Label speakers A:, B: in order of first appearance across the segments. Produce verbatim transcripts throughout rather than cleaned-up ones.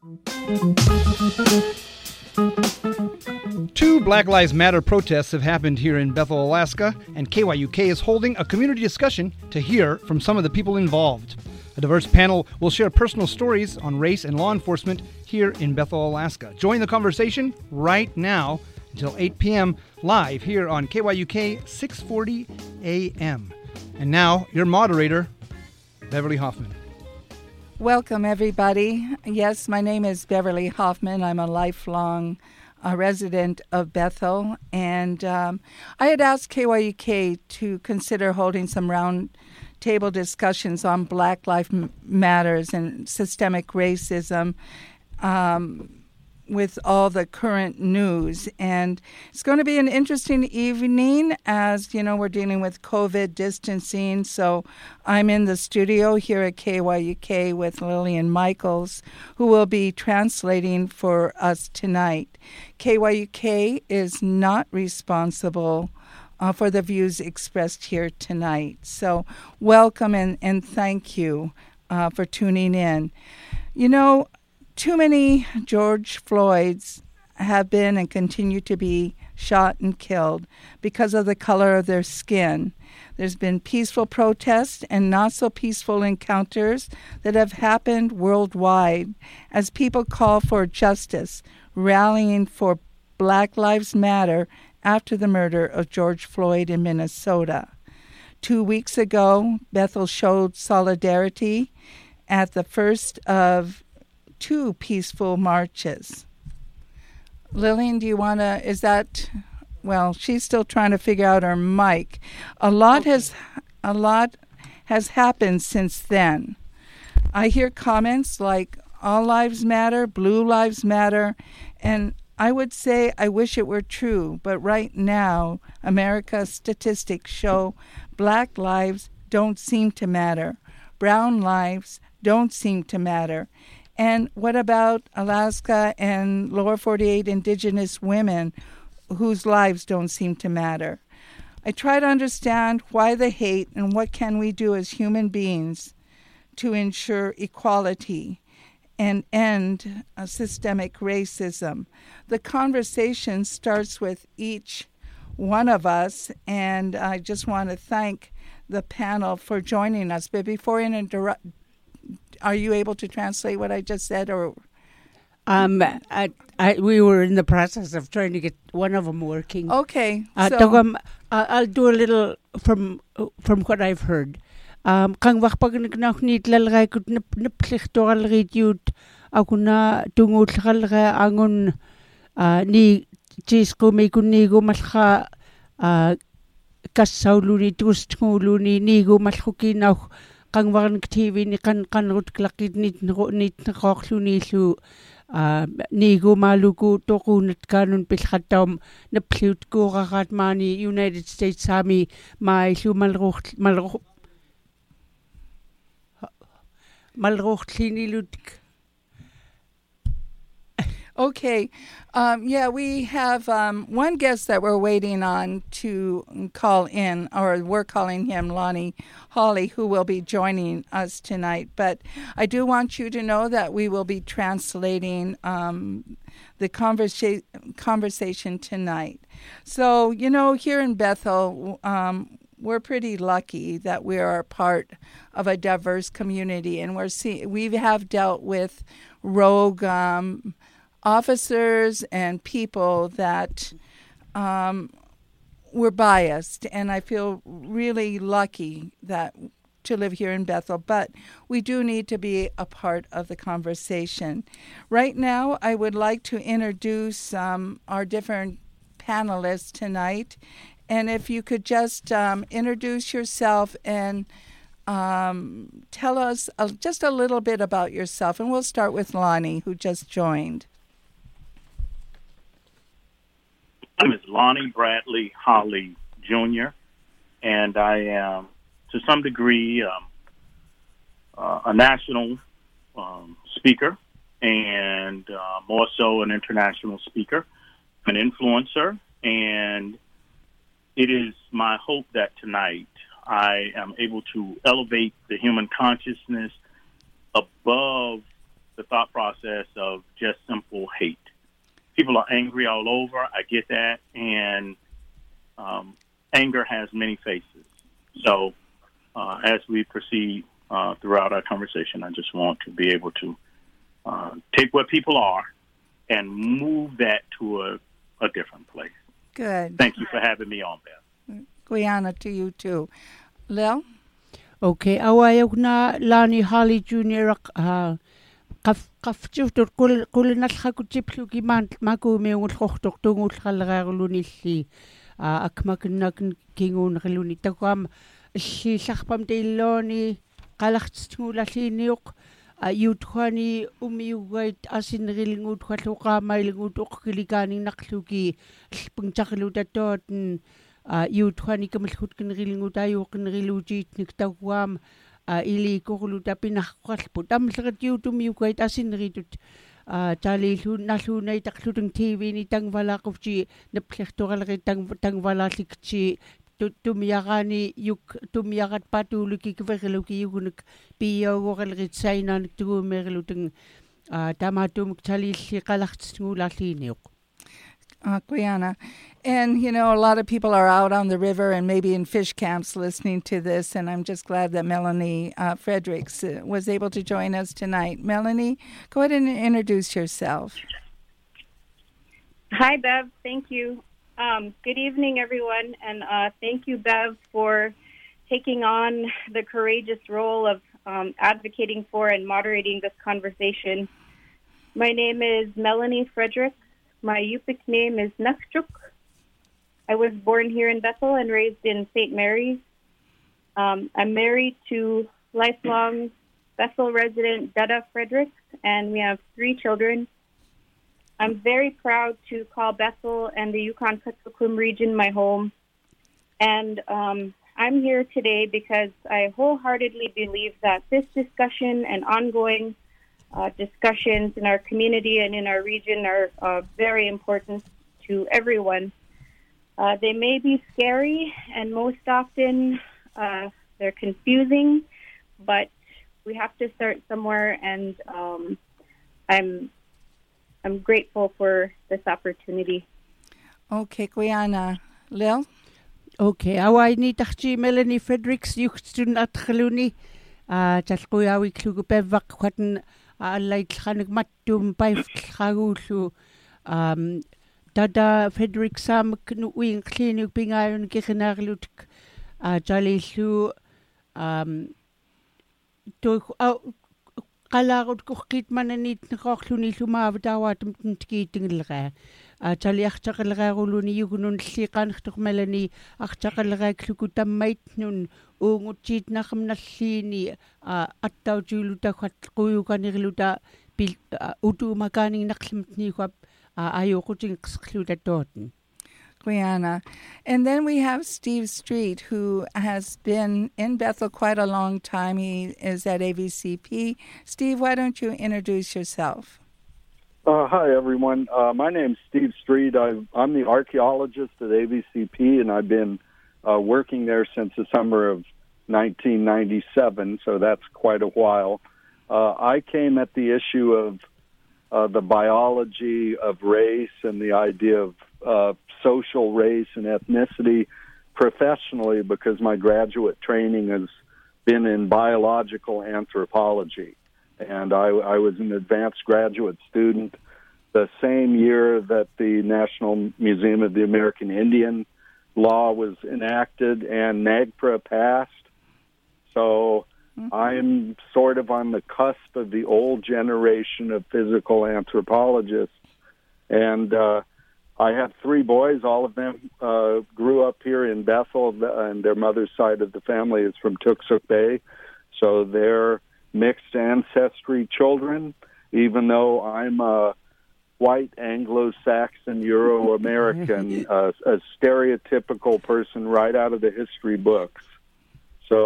A: Two Black Lives Matter protests have happened here in Bethel, Alaska, and K Y U K is holding a community discussion to hear from some of the people involved. A diverse panel will share personal stories on race and law enforcement here in Bethel, Alaska. Join the conversation right now until eight p.m. live here on K Y U K six forty A M. And now, your moderator, Beverly Hoffman.
B: Welcome, everybody. Yes, my name is Beverly Hoffman. I'm a lifelong uh, resident of Bethel, and um, I had asked K Y U K to consider holding some round table discussions on Black Lives Matters and systemic racism um, with all the current news. And it's going to be an interesting evening as, you know, we're dealing with COVID distancing. So I'm in the studio here at K Y U K with Lillian Michaels, who will be translating for us tonight. K Y U K is not responsible uh, for the views expressed here tonight. So welcome and, and thank you uh, for tuning in. You know, too many George Floyds have been and continue to be shot and killed because of the color of their skin. There's been peaceful protests and not so peaceful encounters that have happened worldwide as people call for justice, rallying for Black Lives Matter after the murder of George Floyd in Minnesota. Two weeks ago, Bethel showed solidarity at the first of two peaceful marches. Lillian, do you want to, is that, well, she's still trying to figure out her mic. A lot okay. has, a lot has happened since then. I hear comments like all lives matter, blue lives matter, and I would say I wish it were true, but right now, America's statistics show black lives don't seem to matter. Brown lives don't seem to matter. And what about Alaska and lower forty-eight indigenous women whose lives don't seem to matter? I try to understand why the hate and what can we do as human beings to ensure equality and end uh, systemic racism. The conversation starts with each one of us, and I just want to thank the panel for joining us. But before I interrupt, are you able to translate what I just said, or?
C: Um, I, I, we were in the process of trying to get one of them working.
B: Okay,
C: uh,
B: so
C: tawam, uh, I'll do a little from from what I've heard. Um, kang wakpagnag nit lalray kut nip niplich toral redyut akuna tungul lalray angun ni jisko me kunigo malha kasauluni tustnguluni nigo malhukinau kang warn T V ni kan kan rut klakit nit nit nakokhluni lu nigo maluku tokunat kanun pilhatom naplut kurarat mani United States Army mai lu malruh malruh malruh klini lutik.
B: Okay. Um, yeah, we have um, one guest that we're waiting on to call in, or we're calling him Lonnie Hawley, who will be joining us tonight. But I do want you to know that we will be translating um, the conversa- conversation tonight. So, you know, here in Bethel, um, we're pretty lucky that we are part of a diverse community, and we're see- we have dealt with rogue um officers and people that um, were biased, and I feel really lucky that to live here in Bethel, but we do need to be a part of the conversation. Right now, I would like to introduce um, our different panelists tonight, and if you could just um, introduce yourself and um, tell us a, just a little bit about yourself, and we'll start with Lonnie, who just joined.
D: My name is Lonnie Bradley Hawley Junior, and I am, to some degree, um, uh, a national um, speaker, and uh, more so an international speaker, an influencer, and it is my hope that tonight I am able to elevate the human consciousness above the thought process of just simple hate. People are angry all over. I get that. And um, anger has many faces. So uh, as we proceed uh, throughout our conversation, I just want to be able to uh, take what people are and move that to a, a different place.
B: Good.
D: Thank you for having me on, Beth.
B: Guyana to you too. Lil?
C: Okay, awayog na Lonnie Holly Junior uh qaf qaftutur kul kulnalhakutipluki man makumiungulqortoq tungulqallerarulunilli akmakinnakin kinguunriluni takuam иллиилларпам таиллоони қалартитгуулаллиинниуq аюутхуани умиугайт асинерилингуут халлуqaamailiguut oqqilikaaninnarluki иллпунгтарлу таттоотн аюутхуани камалхуткинерилингуут аюоққинерилуутиитник тагуаама иликорулу тапинарққарлпу тамлерат юутумиугайт асинеритут таалииллу наллуунай тарлутун тивини тангвалаақувти напллерторалери танг тангвалаалликти тумиараани юк тумиарат патуулуки киверилуки югунак пииогоралерит сайнааник тугуумерилутун тамаатумук талиилли қалартитгуулаарлииниоқ.
B: Uh, Guyana. And, you know, a lot of people are out on the river and maybe in fish camps listening to this, and I'm just glad that Melanie uh, Fredericks uh, was able to join us tonight. Melanie, go ahead and introduce yourself.
E: Hi, Bev. Thank you. Um, good evening, everyone, and uh, thank you, Bev, for taking on the courageous role of um, advocating for and moderating this conversation. My name is Melanie Fredericks. My Yupik name is Nafchuk. I was born here in Bethel and raised in Saint Mary's. Um, I'm married to lifelong Bethel resident Dada Fredericks, and we have three children. I'm very proud to call Bethel and the Yukon-Kuskokwim region my home. And um, I'm here today because I wholeheartedly believe that this discussion and ongoing Uh, discussions in our community and in our region are uh, very important to everyone. Uh, they may be scary, and most often uh, they're confusing, but we have to start somewhere, and um, I'm I'm grateful for this opportunity.
B: Okay, Guyana. Lil?
C: Okay, awaini tarchi Melanie Fredericks yuxtun atxaluni talquyawi klugu pevvaq khatan аллайтлханик маттуум паифтлхагууллу ам Dada Fredericks самк нуин клиник пингааюн кихинаарлутик а талиллу ам той қалаарут кухкит мананит неқорлуни лумаава тааваатум тикииттингилераа а талиартақалераарулуни югунун ллиқаанертормалани артақалерааклуку таммаитнун uuнгутсиитнармналлиини аттаутиулутаггат қуйуканерилута пил утуумакаанингинарлимтниигуап аюоқутингқсерлута тоотн.
B: Guyana. And then we have Steve Street, who has been in Bethel quite a long time. He is at A V C P. Steve, why don't you introduce yourself?
F: Uh, hi, everyone. Uh, my name's Steve Street. I've, I'm the archaeologist at A V C P, and I've been uh, working there since the summer of nineteen ninety-seven, so that's quite a while. Uh, I came at the issue of uh, the biology of race and the idea of uh, social race and ethnicity professionally because my graduate training has been in biological anthropology. And I, I was an advanced graduate student the same year that the National Museum of the American Indian law was enacted and NAGPRA passed. So mm-hmm. I'm sort of on the cusp of the old generation of physical anthropologists. And uh, I have three boys. All of them uh, grew up here in Bethel, and their mother's side of the family is from Tooksuk Bay. So they're mixed ancestry children, even though I'm a white Anglo-Saxon Euro-American, uh, a stereotypical person right out of the history books. So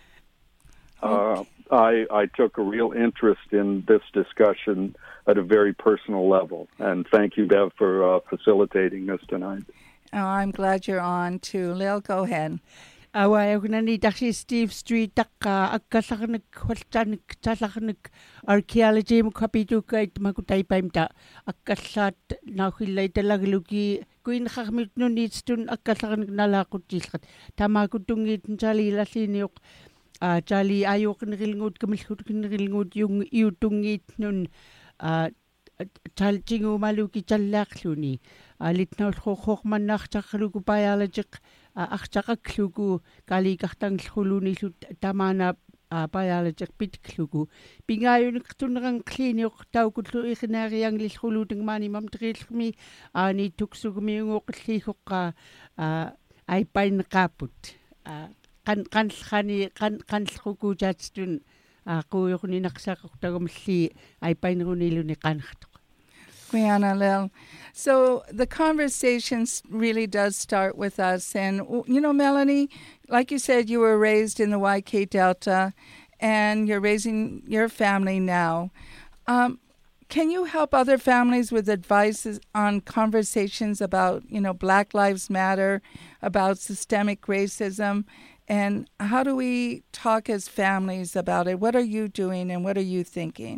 F: uh, I, I took a real interest in this discussion at a very personal level. And thank you, Bev, for uh, facilitating this tonight.
B: Oh, I'm glad you're on, too. Lil, go ahead.
C: Awayugnani taxi Steve Street takka akkallarnik hualtanik tallarnik archaeology mukapitukai makutaipaimta akkallaat nauhillaitallagluki kuinharmit nunitstun akkallarnik nalaquttilrat tamakutungiit taliilalliniuq a tali ayuqnerilngut kamilhutnerilngut yung iutungiit nun a taltingu maluki tallaaqluni alitnaulluqormannartarluku biologic артақаклугу каликартангиллулунилут тамаана biologic питклугу пингааюниктунеран клиниоқ таукуллу иринаариангиллулутангмаани мамтерииллми аани туксугмиунгоқиллиихоққа айпайнеқааппут кан канлхани кан канлхукуутаатстун ақуйорнинарсаақортагумилли айпайнерунилуни қанартоқ.
B: Quiana Lil. So the conversation really does start with us. And, you know, Melanie, like you said, you were raised in the Y K Delta and you're raising your family now. Um, can you help other families with advice on conversations about, you know, Black Lives Matter, about systemic racism? And how do we talk as families about it? What are you doing and what are you thinking?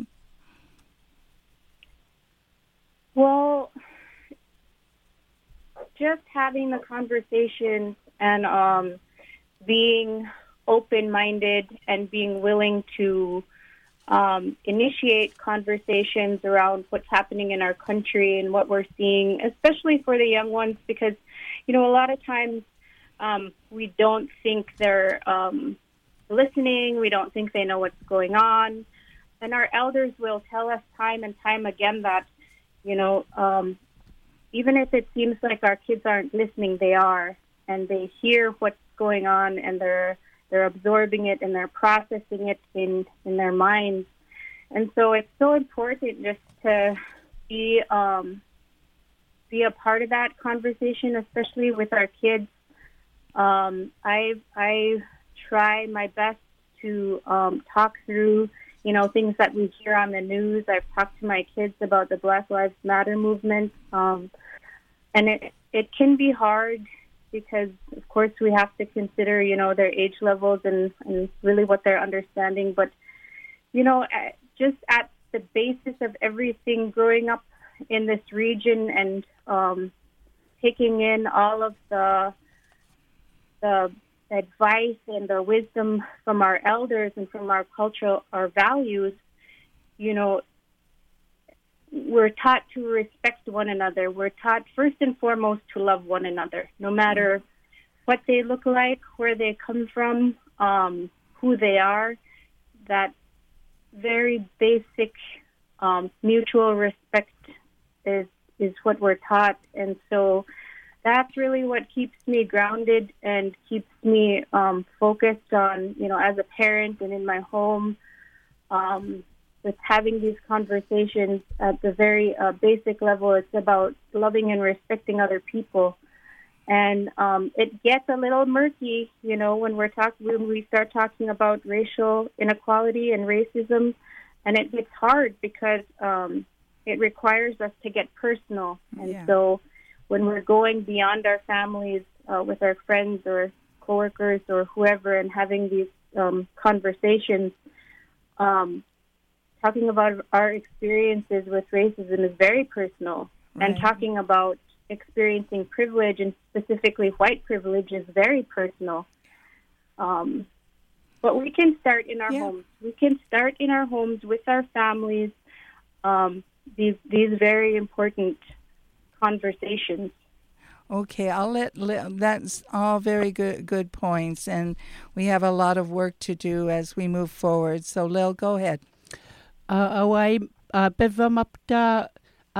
E: Well, just having the conversation and um, being open-minded and being willing to um, initiate conversations around what's happening in our country and what we're seeing, especially for the young ones, because, you know, a lot of times um, we don't think they're um, listening, we don't think they know what's going on, and our elders will tell us time and time again that, you know, um, even if it seems like our kids aren't listening, they are, and they hear what's going on, and they're they're absorbing it and they're processing it in, in their minds. And so it's so important just to be um, be a part of that conversation, especially with our kids. Um, I I try my best to um, talk through, you know, things that we hear on the news. I've talked to my kids about the Black Lives Matter movement. Um, and it it can be hard because, of course, we have to consider, you know, their age levels and, and really what they're understanding. But, you know, just at the basis of everything growing up in this region and um, taking in all of the the advice and the wisdom from our elders and from our culture, our values, you know, we're taught to respect one another. We're taught first and foremost to love one another, no matter what they look like, where they come from, um, who they are. That very basic um, mutual respect is is what we're taught. And so that's really what keeps me grounded and keeps me um, focused on, you know, as a parent and in my home, um, with having these conversations at the very uh, basic level. It's about loving and respecting other people. And um, it gets a little murky, you know, when we're talking, when we start talking about racial inequality and racism, and it gets hard because um, it requires us to get personal. And
B: Yeah.
E: so when we're going beyond our families uh, with our friends or coworkers or whoever and having these um, conversations, um, talking about our experiences with racism is very personal.
B: Right.
E: And talking about experiencing privilege, and specifically white privilege, is very personal. Um, but we can start in our
B: Yeah.
E: homes. We can start in our homes with our families, um, these these very important conversations.
B: Okay, I'll let Lil, that's all very good good points, and we have a lot of work to do as we move forward. So, Lil, go ahead.
C: awai pevamapta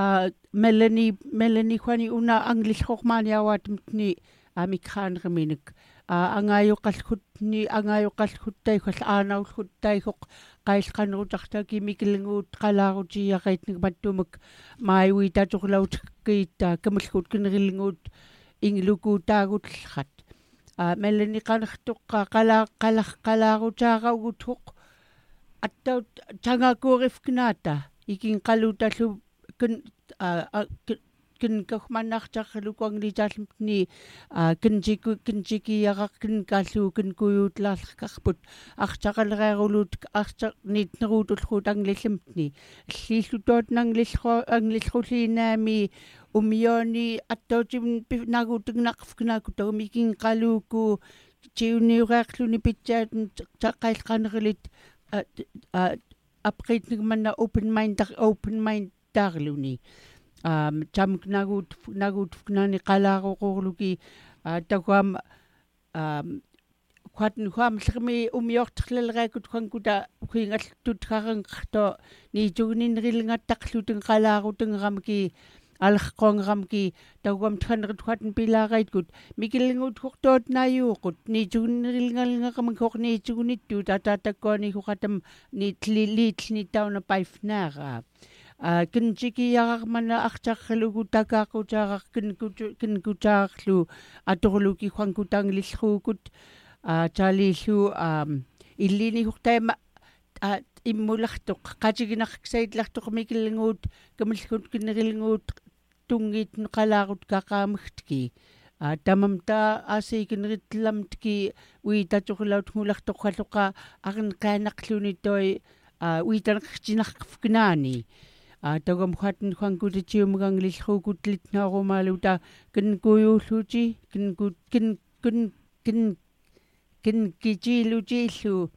C: Melanie Melanie kwani una English hokmani awat ni amikhan reminik angayo kalkhutni angayo kalkhuttai khol aanau khuttai khok qailqanutarta kimikilnguut qalaaruti yaqaitnik mattumuk maiwi taturlaut kiita kamulkhut kinrilnguut ingluku taagutlhat Melanie qanertuqqa qala qala qalaarutaraugut attaut tangakurifknaata ikin qalutallu kun kin kahmanartarlu kuanglitaalmtni kinjiku kinjikiaraq kin kallu kin kuyuutlaarkarput artaqalereerulut arta niitneruutulluut anglillimtni llillutoot nanglillro anglillrulliinaami umioni attootim naguutignaaqfknaakuta umikin qaluuku tiuniureerluni pitsaat taqailqanerelit apritnigmanna open mind open mind tarluni um tam nagut nagut fnani qalaaruqurluki takwam um kwatn kwam srmi umiortlelreekut kwankuta kuingaltut qarangqto ni tuuninrilngattaqluten qalaaruten alqongamki tawam thanrit khatn pilaraitgut mikilngut khortot nayuqut ni tuuninrilngalngaqam khorni tuunittu tatatakoni khatam ni tlilitni tauna paifnara kinchikiararmana artarlugu takaaqutaaraq kinkutaarlu atorluki kwankutanglillruukut taalillu illini hurtaima immulartuq qatiginarksaitllartuq mikilnguut kamilgut kinnerilnguut tungit qalaarut kaqaamigtki tamamta asiikinritlamtki uitaturlaut mulartoqqaluqa arnqaanaqluni toi uitanqtinarqfknaani tagam khatn kwankuutiumganglillruukut litnaarumaluta kinkuyuulluuti kinkut kin kin kin kin kichilutillu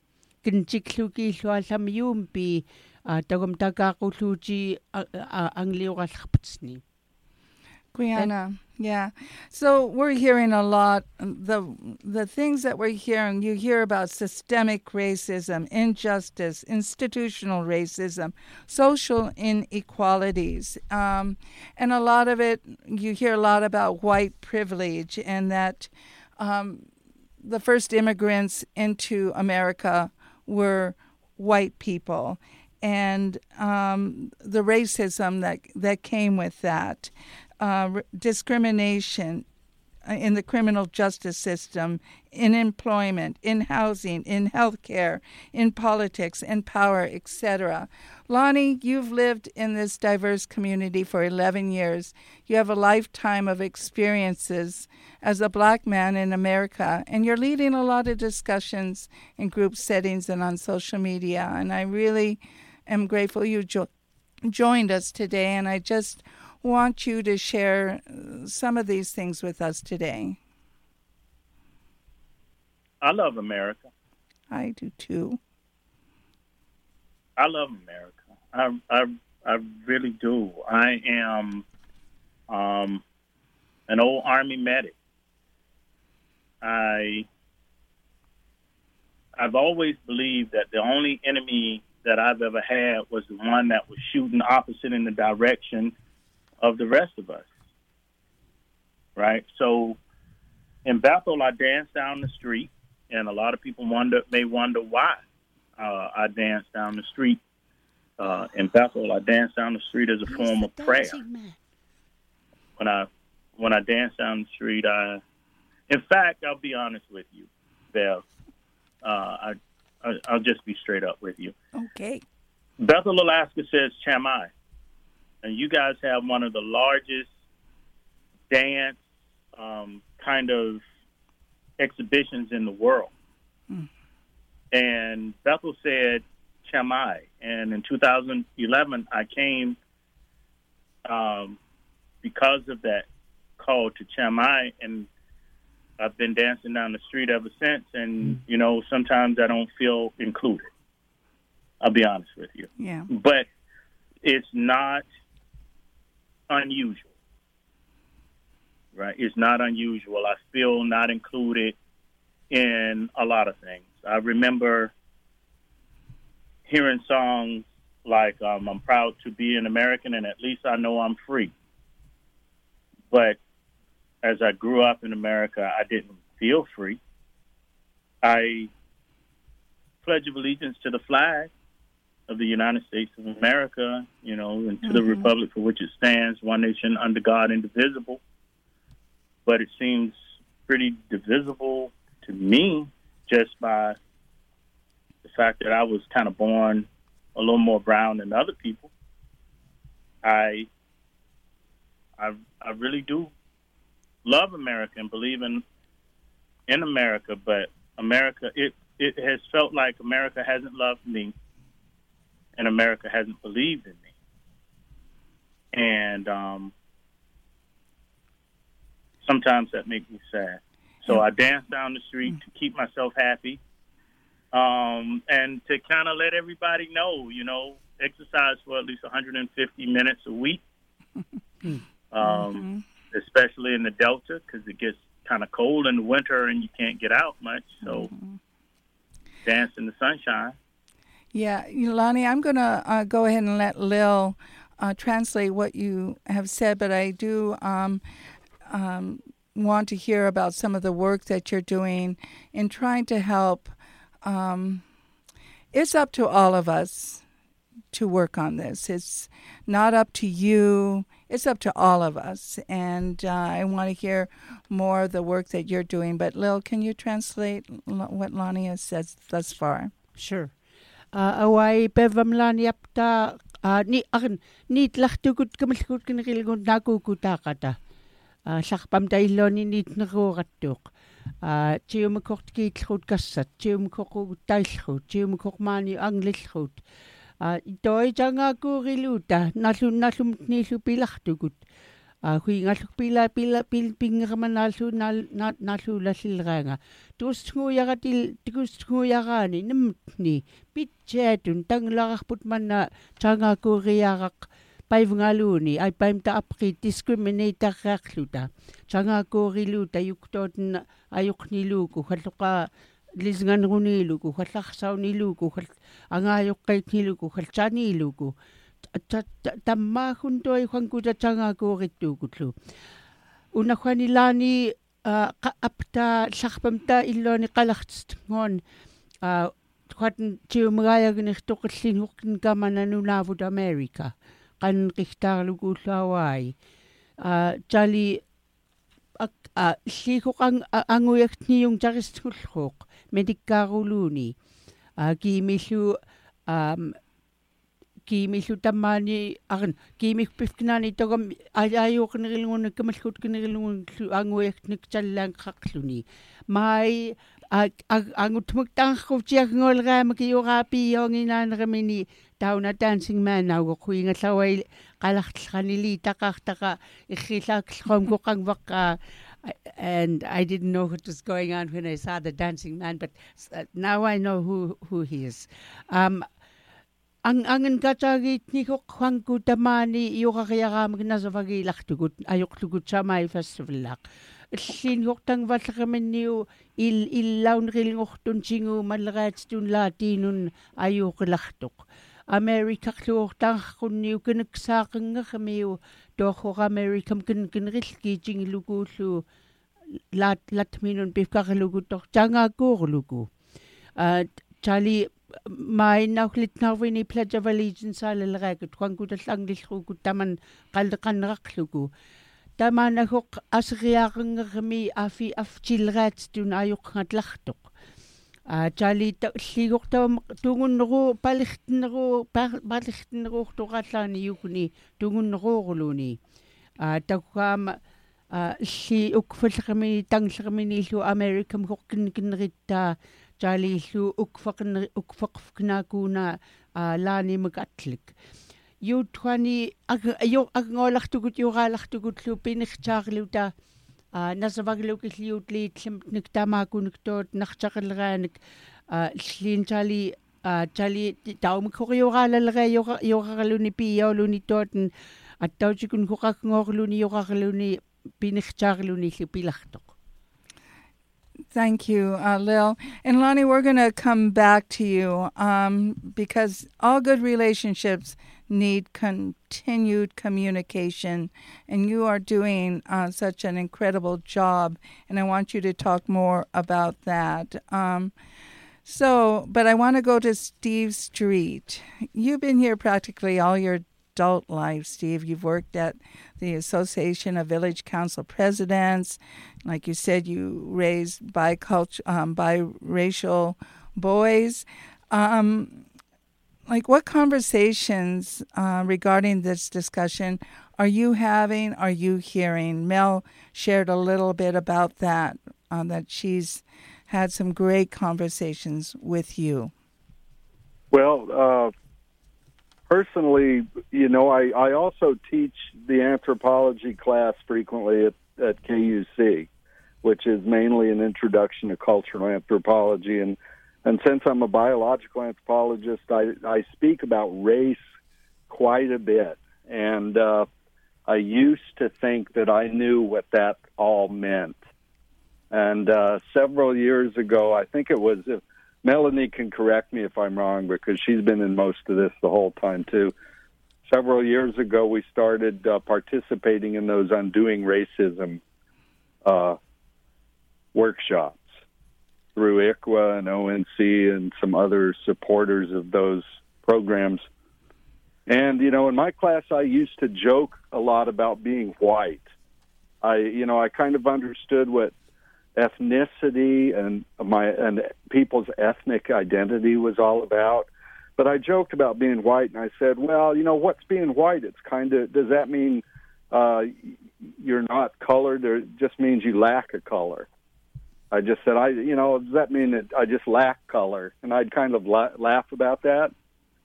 C: kinchiklukiilluallamyuumpi tagam takaaqulluuti angliorallarpatsni.
B: Quiana, yeah. So we're hearing a lot, the the things that we're hearing, you hear about systemic racism, injustice, institutional racism, social inequalities. Um, and a lot of it, you hear a lot about white privilege and that um, the first immigrants into America were white people and um, the racism that, that came with that. Uh, discrimination in the criminal justice system, in employment, in housing, in healthcare, in politics, in power, et cetera. Lonnie, you've lived in this diverse community for eleven years. You have a lifetime of experiences as a black man in America, and you're leading a lot of discussions in group settings and on social media. And I really am grateful you jo- joined us today, and I just want you to share some of these things with us today.
D: I love America.
B: I do too.
D: I love America. I I I really do. I am um, an old Army medic. I I've always believed that the only enemy that I've ever had was the one that was shooting opposite in the direction of the rest of us, right? So in Bethel, I danced down the street, and a lot of people wonder may wonder why uh, I danced down the street. Uh, in Bethel, I danced down the street as a form of prayer. When I when I danced down the street, I, in fact, I'll be honest with you, Bev. Uh, I, I I'll just be straight up with you.
B: Okay.
D: Bethel, Alaska says Chamai. And you guys have one of the largest dance um, kind of exhibitions in the world. Mm. And Bethel said Chamai. And in two thousand eleven, I came um, because of that call to Chamai, and I've been dancing down the street ever since. And, mm. you know, sometimes I don't feel included. I'll be honest with you.
B: Yeah.
D: But it's not unusual, right? It's not unusual. I feel not included in a lot of things. I remember hearing songs like um, I'm proud to be an American and at least I know I'm free. But as I grew up in America, I didn't feel free. I pledge of allegiance to the flag of the United States of America, you know, and to mm-hmm. the republic for which it stands, one nation under God, indivisible. But it seems pretty divisible to me just by the fact that I was kind of born a little more brown than other people. I I I really do love America and believe in in America, but America it it has felt like America hasn't loved me, and America hasn't believed in me, and um, sometimes that makes me sad. So I dance down the street to keep myself happy, um, and to kind of let everybody know, you know, exercise for at least one hundred fifty minutes a week, um, mm-hmm. especially in the Delta, because it gets kind of cold in the winter and you can't get out much. So mm-hmm. dance in the sunshine.
B: Yeah, Lonnie, I'm going to uh, go ahead and let Lil uh, translate what you have said, but I do um, um, want to hear about some of the work that you're doing in trying to help. Um, it's up to all of us to work on this. It's not up to you. It's up to all of us. And uh, I want to hear more of the work that you're doing. But Lil, can you translate what Lonnie has said thus far?
C: Sure. Awai bevam Lonnie apta ni akin ni tlachtugut kamalkut kinrilgun nakukutakata. Sakpam tailoni nit narurattuk. Tiumkort kiitlhut kassat, tiumkort tailhut, tiumkort mani anglilhut. Toi janga kuriluta, nalu nalum nilu pilachtugut. Hui ngaluk pila pila pil pingramanalsu nal nalu lasilranga. Tusngu yagatil tusngu yagani nimtni pitchetun tanglaraput manna janga kuriyarak. Päivängaluni ai päimtä apri discriminator rakluta changa koriluta yuktoten ayukniluku halluqa lisnganruniluku hallarsauniluku angayuqqaitniluku halchaniluku tamma huntoi hankuta changa korittukutlu unahwanilani apta sarpamta illoni qalartngon huaten tiumagayagnirtoqillin huqqin kamananunavut America kan riktarlugu Hawaii. Jali siko ang anguyakt ni yung jaristulhok medikkaruluni. Kimishu um kimishu tamani akan kimik pifknani togam ayayok nilungun kamalhut kinilungun anguyakt nikchallang khakluni. Mai angut mugtangkhuftiak ngolram kiyurapi yonginan ramini Tauna dancing man now kuinga laway kalakhanili takartaka ikhilakhlom kokangwaka and I didn't know what was going on when I saw the dancing man, but uh, now I know who who he is. Um ang angen katagit ni ko khwangku tamani yokakayagam gnazavagi lachtugut ayoktugut samay festival. Sin hoktang valramenniu il il launril ngohtun chingu malratstun latinun ayoklachtuk. America klortang kunniu kinaksaaqanngamiu tohor America kin kinrilki jingluguulu lat latminun pifkarlugu tor janga korlugu uh Charlie mai nauhlitnarvini pledge of allegiance alelragut quangutallangillrugu taman qalqanraqlugu tamanahok asriaqanngami afi afchilraatstun ayoqqatlartuq Charlie ligortam tungunneru palichtneru palichtneru torallani yukni tungunneruluni takam li ukfallermi tanglermini lu American hokkin kinritta Charlie lu ukfaqn ukfaqfknakuna lani magatlik yutwani ayo agngolachtugut yuralartugut lu pinirchaarluta nasavaglukilliutli niktamakuniktut narchaqilraanik llin Charlie Charlie taumikorioraalalre yorarluni piyauluni toten attauchikun hoqaqngorluni yorarluni pinirchaarluni lipilartoq.
B: Thank you, uh, Lil. And Lonnie, we're going to come back to you um, because all good relationships need continued communication, and you are doing uh, such an incredible job, and I want you to talk more about that. Um, so, but I want to go to Steve Street. You've been here practically all your adult life, Steve. You've worked at the Association of Village Council Presidents. Like you said, you raised bicultural, um, biracial boys. Um, like what conversations uh, regarding this discussion are you having, are you hearing? Mel shared a little bit about that, um, that she's had some great conversations with you.
F: Well, uh, personally, you know, I, I also teach the anthropology class frequently at, at K U C, which is mainly an introduction to cultural anthropology. And, and since I'm a biological anthropologist, I, I speak about race quite a bit. And uh, I used to think that I knew what that all meant. And uh, several years ago, I think it was, if Melanie can correct me if I'm wrong, because she's been in most of this the whole time too. Several years ago, we started uh, participating in those Undoing Racism uh, workshops through I C W A and O N C and some other supporters of those programs. And, you know, in my class, I used to joke a lot about being white. I, you know, I kind of understood what ethnicity and my and people's ethnic identity was all about. But I joked about being white, and I said, well, you know, what's being white? It's kind of, does that mean uh, you're not colored, or it just means you lack a color? I just said, I, you know, does that mean that I just lack color? And I'd kind of la- laugh about that.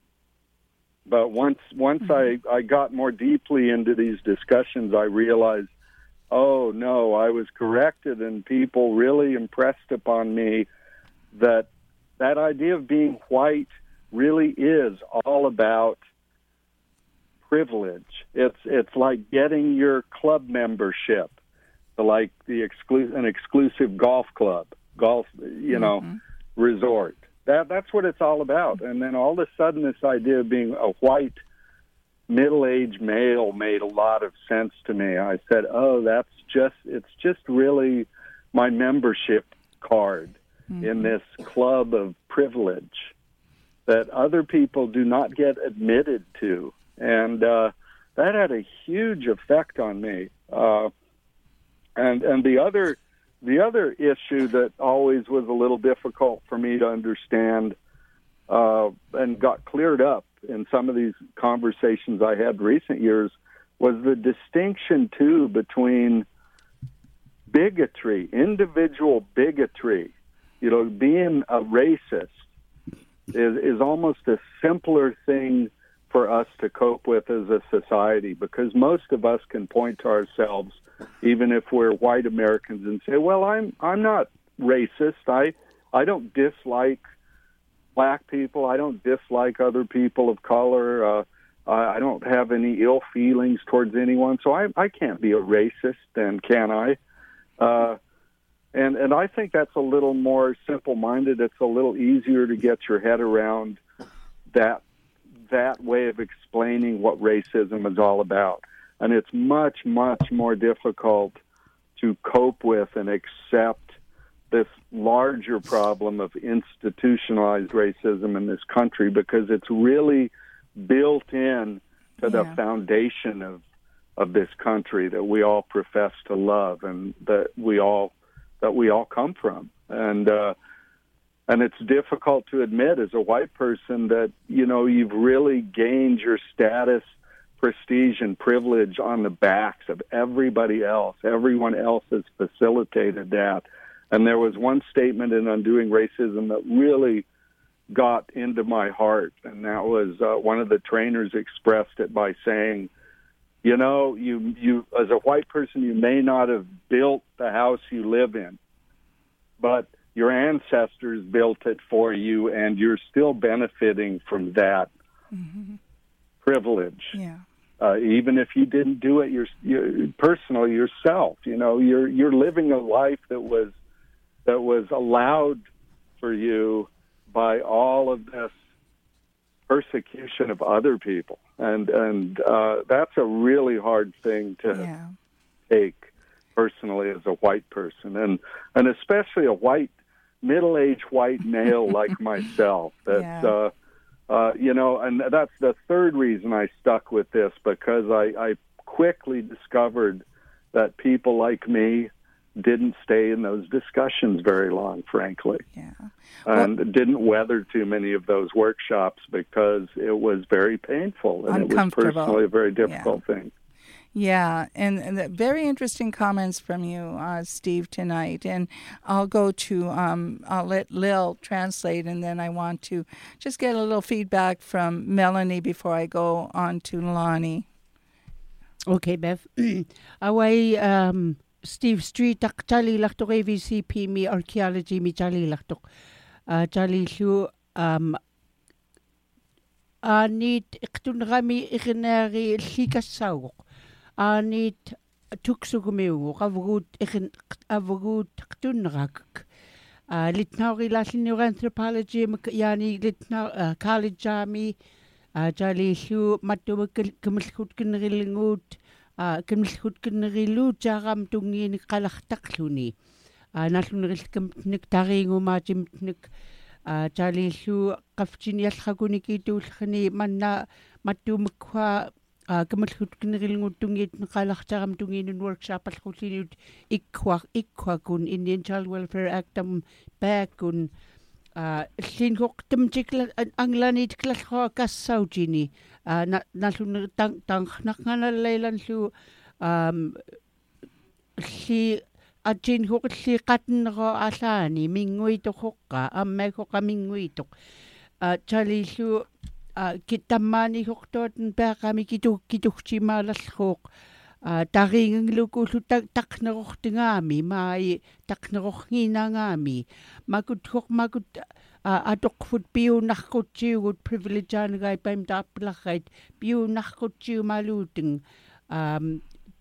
F: But once once mm-hmm. I, I got more deeply into these discussions, I realized, oh, no, I was corrected, and people really impressed upon me that that idea of being white really is all about privilege. It's it's like getting your club membership, like the exclu- an exclusive golf club, golf, you know, mm-hmm. resort. That that's what it's all about. And then all of a sudden, this idea of being a white middle-aged male made a lot of sense to me. I said, oh, that's just, it's just really my membership card mm-hmm. in this club of privilege that other people do not get admitted to. And uh, that had a huge effect on me. Uh, and and the other the other issue that always was a little difficult for me to understand uh, and got cleared up in some of these conversations I had in recent years was the distinction, too, between bigotry, individual bigotry. You know, being a racist is, is almost a simpler thing for us to cope with as a society, because most of us can point to ourselves, even if we're white Americans, and say, well, I'm I'm not racist. I I don't dislike black people. I don't dislike other people of color. Uh, I don't have any ill feelings towards anyone, so I, I can't be a racist, then, can I? Uh, and and I think that's a little more simple-minded. It's a little easier to get your head around that that way of explaining what racism is all about. And it's much, much more difficult to cope with and accept this larger problem of institutionalized racism in this country, because it's really built in to the yeah. foundation of of this country that we all profess to love and that we all that we all come from. And uh, and it's difficult to admit as a white person that, you know, you've really gained your status, prestige, and privilege on the backs of everybody else. Everyone else has facilitated that. And there was one statement in Undoing Racism that really got into my heart, and that was uh, one of the trainers expressed it by saying, you know, you, you as a white person, you may not have built the house you live in, but your ancestors built it for you, and you're still benefiting from that mm-hmm. privilege.
B: Yeah.
F: Uh, even if you didn't do it your, your, personally yourself, you know, you're you're living a life that was that was allowed for you by all of this persecution of other people, and and uh, that's a really hard thing to
B: yeah.
F: take personally as a white person, and and especially a white middle-aged white male like myself. That's
B: yeah.
F: uh, uh, you know, and that's the third reason I stuck with this, because I, I quickly discovered that people like me didn't stay in those discussions very long, frankly.
B: Yeah.
F: And
B: well,
F: didn't weather too many of those workshops because it was very painful, and it was personally a very difficult
B: yeah.
F: thing.
B: Yeah, and, and the very interesting comments from you, uh, Steve, tonight. And I'll go to, um, I'll let Lil translate, and then I want to just get a little feedback from Melanie before I go on to Lonnie.
C: Okay, Bev. Away, um, Steve Street, tak Charlie Lachtok A V C P, mi archaeology, mi Charlie Lachtok. Uh, Charlie Lu, um, Anit, iktun rami, ikinari, likasawok. Anit tuksugumeu avgut ikin avgut tunrak uh, litnauri lalinu anthropology yani litna uh, college ami uh, jali lu matu kemlhut kenrilingut uh, kemlhut kenrilut jaram tungin qalahtakluni uh, nalunril kemtnik taringu majimtnik uh, jali lu qafchin yalhakunikitulkhani manna matu mkwa Uh, Kamalhut kinrilngutungiit nqalartaram tunginun workshop alqullinut ikwa ikwa kun Indian Child Welfare Act am baakun uh, linhoqtam tikla anglanit klalhra kassautini uh, na nalun tang tang naqngalalailan lu um li ajin hoqli qatnra alani minguitoqqa ammaikoqa minguitoq uh, chalilu Uh, kitamani hoktoten perami kitu kituchimaalallruuq uh, taringnglukullu taknerortingami mai taknerornginangami makut hok makut uh, atoqfut piunarqutsiugut privilegeanagai paim taapplagait piunarqutsiumaluuting um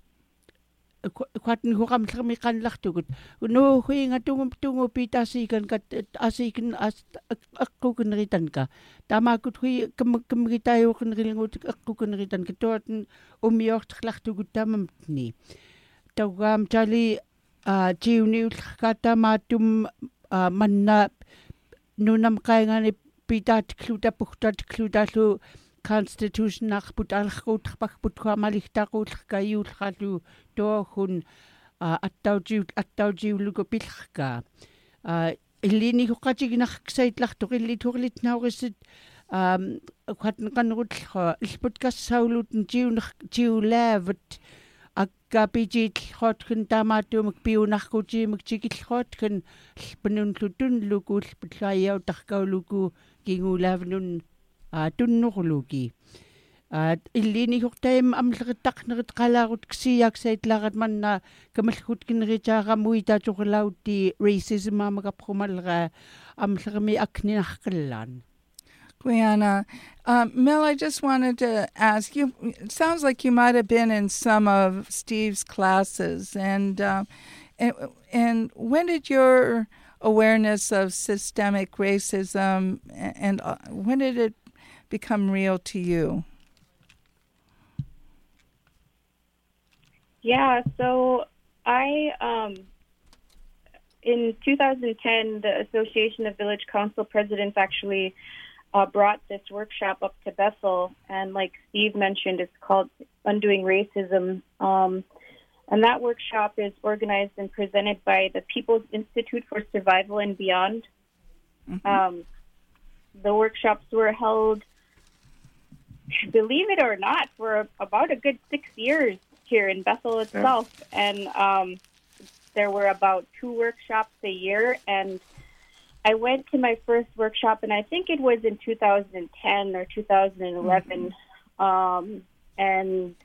C: quatten horam thermikan lachtugut no huinga tungum tungu pitasikan kat asikan as akkuken ritanka tamakut hui kem kemritayoken rilngut akkuken ritanka toten umiort lachtugut tamamtni tawam chali a jiuni katamatum manna nunam kaingani pitat kluta puhtat klutalu Constitution nach put alchut pak put kwamalichtakut kayulkhatu tohun attaujiu attaujiu lugopilka illini huqatig naxsaitlachtu illit hurlit naurisit um khatn kanrutlha ilput kassaulut jiu jiu lavet akkapijit khotkhun tamatum piunarkuti mukchikil khotkun lpnun lutun lukul pitlayau tarkauluku kingulavnun Uh, tunnurluki uh, illini hurtaim amlerittaqnerit qalarut ksiaksaitlaqat manna kamalhut kinritaaramuita turlauti racism amaqaprumalra amlermi akninarqallan.
B: Quiana, um, Mel, I just wanted to ask you, it sounds like you might have been in some of Steve's classes, and uh, and, and when did your awareness of systemic racism and uh, when did it become real to you?
E: Yeah, so I, um, in two thousand ten, the Association of Village Council Presidents actually uh, brought this workshop up to Bethel, and like Steve mentioned, it's called Undoing Racism. Um, and that workshop is organized and presented by the People's Institute for Survival and Beyond. Mm-hmm. Um, the workshops were held, believe it or not, for about a good six years here in Bethel itself. Yeah. And um, there were about two workshops a year. And I went to my first workshop, and I think it was in two thousand ten or two thousand eleven. Mm-hmm. Um, and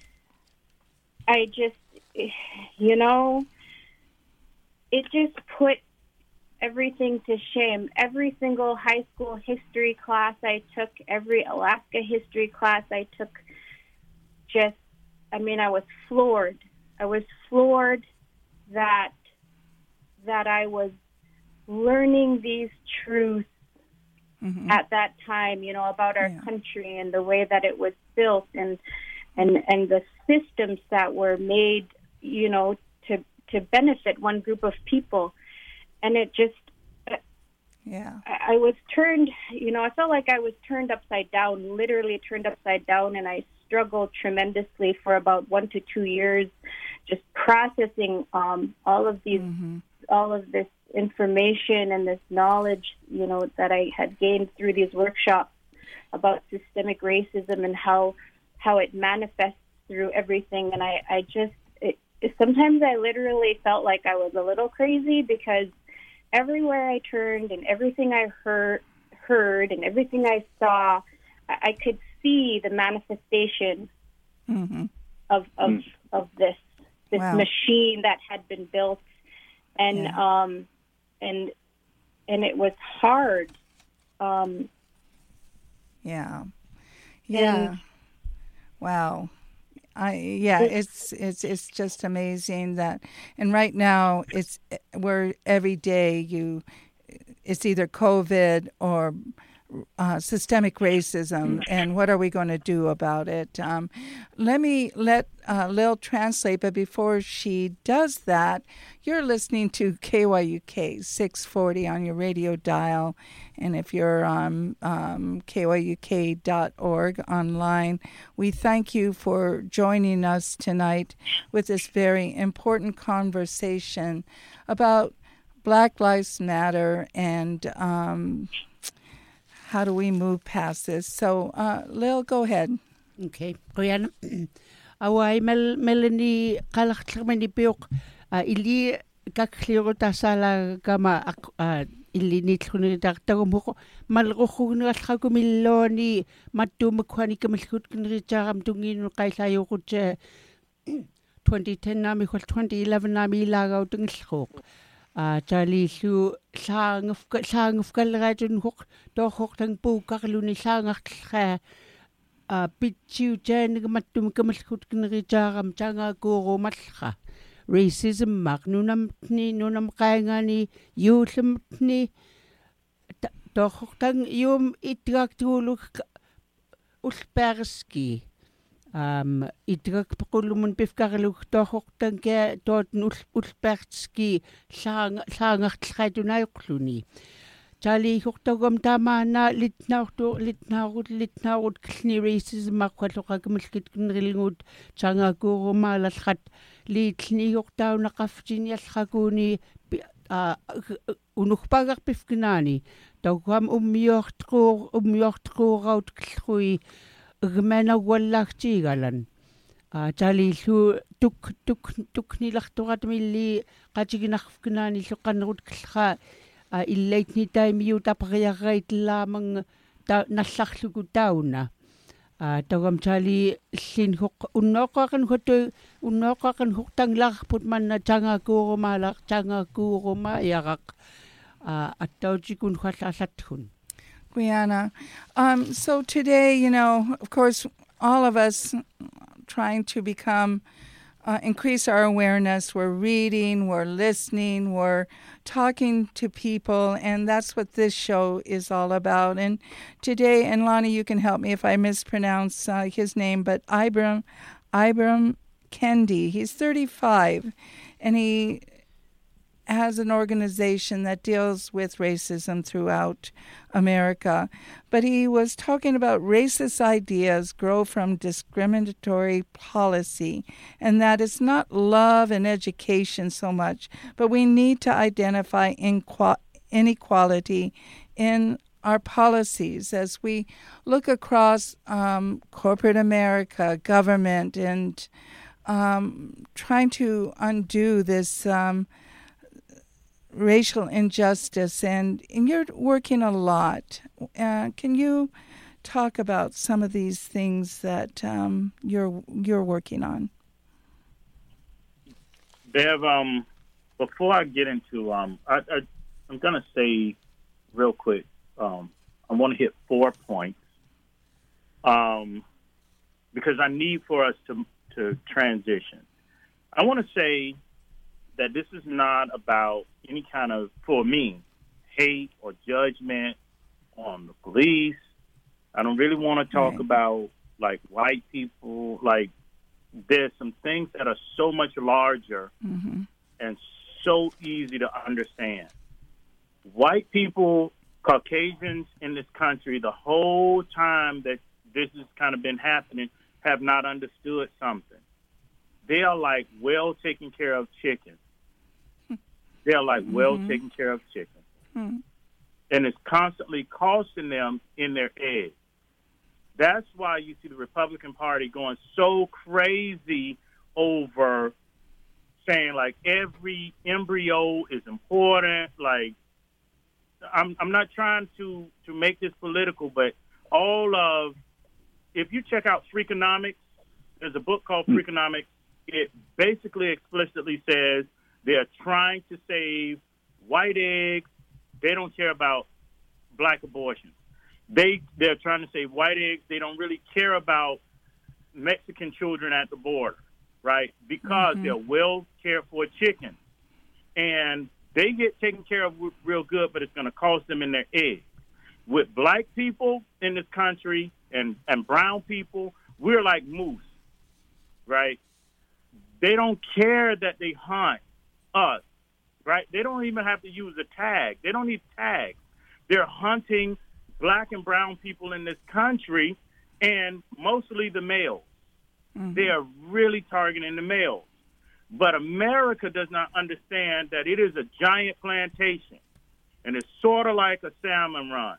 E: I just, you know, it just put everything to shame. Every single high school history class I took, every Alaska history class I took, just, I mean, I was floored. I was floored that that I was learning these truths mm-hmm. at that time, you know, about our yeah. country and the way that it was built and and and the systems that were made, you know, to to benefit one group of people. And it just, yeah, I, I was turned, you know, I felt like I was turned upside down, literally turned upside down. And I struggled tremendously for about one to two years, just processing um, all of these, mm-hmm. all of this information and this knowledge, you know, that I had gained through these workshops about systemic racism and how, how it manifests through everything, and I, I just, it, sometimes I literally felt like I was a little crazy because everywhere I turned and everything I heard, heard and everything I saw, I, I could see the manifestation mm-hmm. of of, mm. of this this wow. machine that had been built, and yeah. um, and and it was hard. Um,
B: yeah, yeah. Wow. I yeah, it's it's it's just amazing that, and right now it's where every day you, it's either COVID or uh, systemic racism, and what are we going to do about it? Um, let me let uh, Lil translate, but before she does that, you're listening to K Y U K six forty on your radio dial, and if you're on um, K Y U K dot org online, we thank you for joining us tonight with this very important conversation about Black Lives Matter and um, how do we move past this. So, uh, Lil, go ahead.
C: Okay. Kuyan, away mel melani kalakmani piok ili kakliru tasala kama ili nitluni dartagumoko malrukhuni alkhagumilloni mattumakhwani kamalkhut kinricharam tungin qaisayuqut twenty ten nami khol twenty eleven nami lagaw tingslkhok a talisu sangf sangf kalratun hok to hok tang pukarluni sangakhlha a pitchu chen mattum kamalkhut kinricharam changa kuro malkha racism magnunam ni nunam qaingani yulum ni to hok tang yum itgaktuluk ulperski um itrak paqulumun pifkarluk tohok tanke tot nul ulpertski sang sangartlqaitunaiqluni chali hurtagum tamana litnaurtu litnaurut litnaurut klni racism maqwalluqakamilkit kinrilngut changakuruma lalkhat litlni hurtauna qafjiniallqakuni a unukpagar pifkinani tawam ummiortqur ummiortquraut klhui gmena wallagtigalan a talilu tuk tuk tuknilarturat milli qatiginarfknani luqanrut klha a illaitni taimiu tapriarraitlamang ta nallarluku tauna a tawam tali linhuq unnoqaqan hotu unnoqaqan hurtanglarput manna tangakuruma tangakuruma yaraq a attautikun khallasatthun.
B: Brianna, um, so today, you know, of course, all of us trying to become, uh, increase our awareness. We're reading, we're listening, we're talking to people, and that's what this show is all about. And today, and Lonnie, you can help me if I mispronounce uh, his name, but Ibram, Ibram Kendi, he's thirty-five, and he has an organization that deals with racism throughout America. But he was talking about racist ideas grow from discriminatory policy, and that it's not love and education so much, but we need to identify inequality in our policies as we look across um, corporate America, government, and um, trying to undo this um, racial injustice, and, and you're working a lot. Uh, can you talk about some of these things that um, you're you're working on?
D: Bev, um, before I get into, um, I, I, I'm going to say real quick, um, I want to hit four points um, because I need for us to to transition. I want to say that this is not about any kind of, for me, hate or judgment on the police. I don't really want to talk right. about, like, white people. Like, there's some things that are so much larger mm-hmm. and so easy to understand. White people, Caucasians in this country, the whole time that this has kind of been happening, have not understood something. They are like well taken care of chickens. They're like well mm-hmm. taken care of chickens. Mm-hmm. And it's constantly costing them in their eggs. That's why you see the Republican Party going so crazy over saying like every embryo is important. Like, I'm I'm not trying to, to make this political, but all of, if you check out Freakonomics, there's a book called Freakonomics. It basically explicitly says they're trying to save white eggs. They don't care about black abortion. They, they're trying to save white eggs. They don't really care about Mexican children at the border, right? Because
B: Mm-hmm.
D: they're well cared for chickens. And they get taken care of real good, but it's going to cost them in their eggs. With black people in this country and, and brown people, we're like moose, right? They don't care that they hunt us, right? They don't even have to use a tag. They don't need tags. They're hunting black and brown people in this country, and mostly the males. Mm-hmm. They are really targeting the males. But America does not understand that it is a giant plantation, and it's sort of like a salmon run.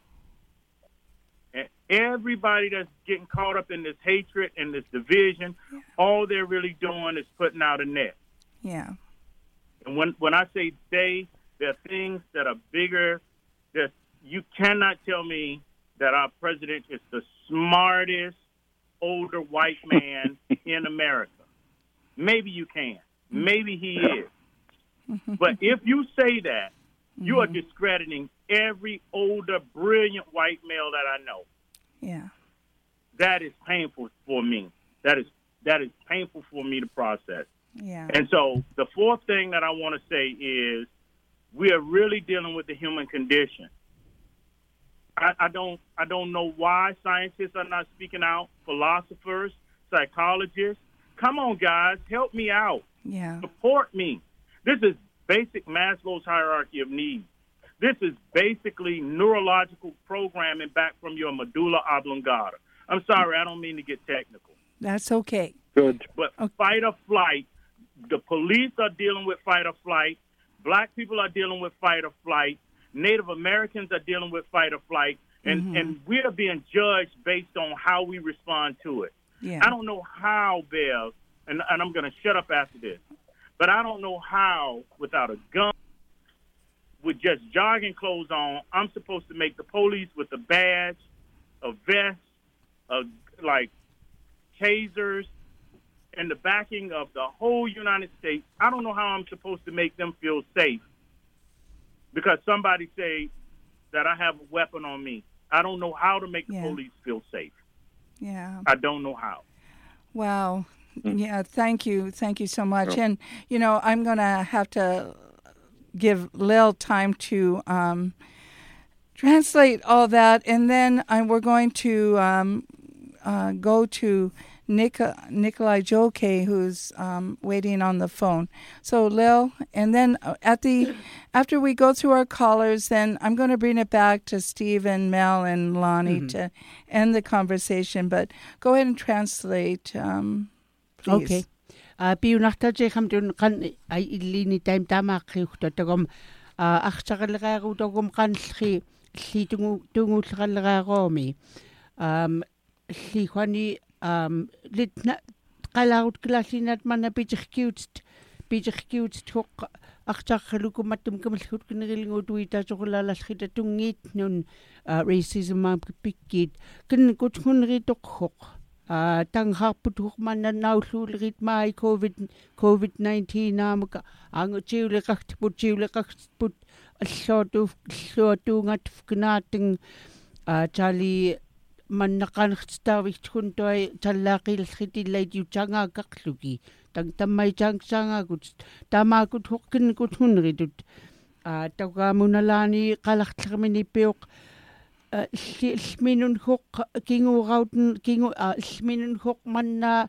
D: And everybody that's getting caught up in this hatred and this division, yeah. all they're really doing is putting out a net.
B: Yeah.
D: And when when I say they, there are things that are bigger. That you cannot tell me that our president is the smartest older white man in America. Maybe you can. Maybe he is. But if you say that, you mm-hmm. are discrediting every older, brilliant white male that I know.
B: Yeah.
D: That is painful for me. That is that is painful for me to process.
B: Yeah.
D: And so the fourth thing that I want to say is we are really dealing with the human condition. I, I don't I don't know why scientists are not speaking out, philosophers, psychologists. Come on, guys, help me out.
B: Yeah.
D: Support me. This is basic Maslow's hierarchy of needs. This is basically neurological programming back from your medulla oblongata. I'm sorry, I don't mean to get technical.
B: That's okay.
F: Good.
D: But
B: okay.
D: fight or flight, the police are dealing with fight or flight. Black people are dealing with fight or flight. Native Americans are dealing with fight or flight. And, mm-hmm. and we are being judged based on how we respond to it.
B: Yeah.
D: I don't know how, Bev, and, and I'm going to shut up after this, but I don't know how, without a gun, with just jogging clothes on, I'm supposed to make the police with a badge, a vest, a, like tasers, and the backing of the whole United States. I don't know how I'm supposed to make them feel safe because somebody say that I have a weapon on me. I don't know how to make the
B: yeah.
D: police feel safe.
B: Yeah.
D: I don't know how.
B: Wow. Yeah, thank you. Thank you so much.
F: Oh.
B: And, you know, I'm going to have to give Lil time to um, translate all that. And then I, we're going to um, uh, go to Nick, Nikolai Joke, who's um, waiting on the phone. So, Lil, and then at the after we go through our callers, then I'm going to bring it back to Steve and Mel and Lonnie mm-hmm. to end the conversation. But go ahead and translate, um, please.
C: Okay. Uh, Piunartaje hamdun kan ay ilini time tama kriuhta tagom achtagalgaru tagom kanlhi li tungu tungu tgalgaromi um li khani um litna qalaut klasinat mana pichkiut pichkiut tok achtageluku matum kamlhut knilingu tuita chokolala schita tungit nun racism ma pikit kin kuthunri tokhok Uh, tang harput hukman naululrit mai COVID COVID nineteen namka ang chiule kacht put chiule kacht put allotu allotu ngat fknating uh, chali man nakan stavich huntoi chalaqil khitilait yu changa kaklugi tang tamai chang changa gut tamakut hukkin gut hunridut uh, tawgamunalani qalaqtlermini peok minun hok kingu rauten kingu minun hok manna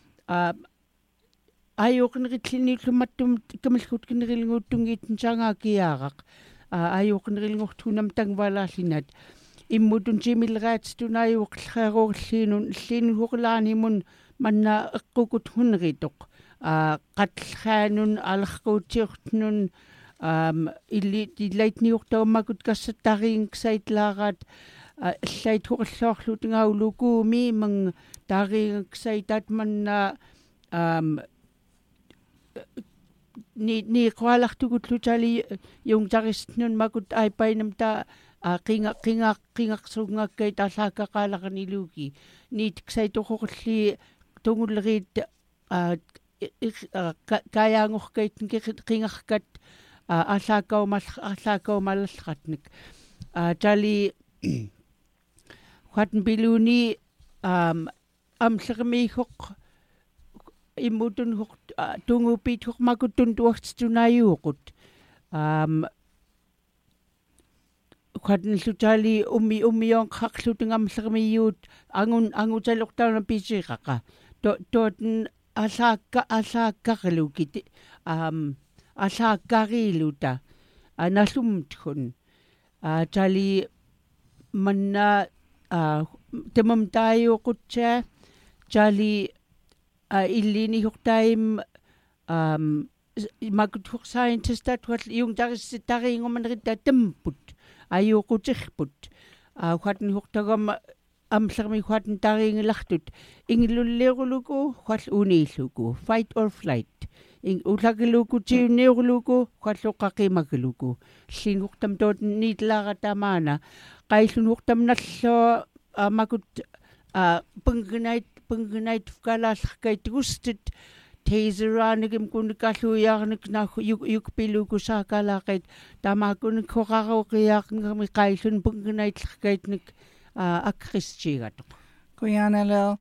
C: ayokn ritlini lumatum kemelhut kinrilngutungit changa kiaraq ayokn rilngurtunam tangwalalinat immutun chimilrats tunayok kharorlinun llin hurlani mun manna eqqukut hunritoq qatlhanun alqquutiortnun um illi dilaitniurtaumakut kassattariing saitlaarat allait huqallorlutingaulukuumi mang taariingaksaitat manna um ni ni qoalartugutlutali yungtarisnun makut aipainamta qinga qinga qingaqsungakkay tallaakaqaalaqaniluuki niitiksaituqoqulli tungullerit kayaangorkait qingarkat allaakaumal allaakaumalallratnik tali quatnbiluni um amllermiihoq immutun hoq tungupit hoq makutun tuartitunaayuuqut um quatnllutali ummi ummion qaqlutingamllermiiut angun angutaloqtauna pisiqaqa to toten allaakka allaakkaqlukit um allaakkariluta analumtkun tali manna temamtaayuuqutsa tali illini hurtaim um makut hur scientist at wat yung taris taringomanritta temput ayuqutirput quatn hurtagam amllermi quatn taringilartut ingilulleeruluku quall uniilluku fight or flight ing ulagiluku tiunneuruluku qalluqaqimagiluku llin hurtam tot niitlaaratamana qaillun hurtam nallo makut pungnait pungnait fkalaallerkait gustit teiseraanigim kunnikalluiaarnik naaggu yukpiluku saakalaaqait tamaakkunik hoqaruqiaarngami qaillun pungnaitllerkaitnik akristiigatoq
B: Kuyanalil,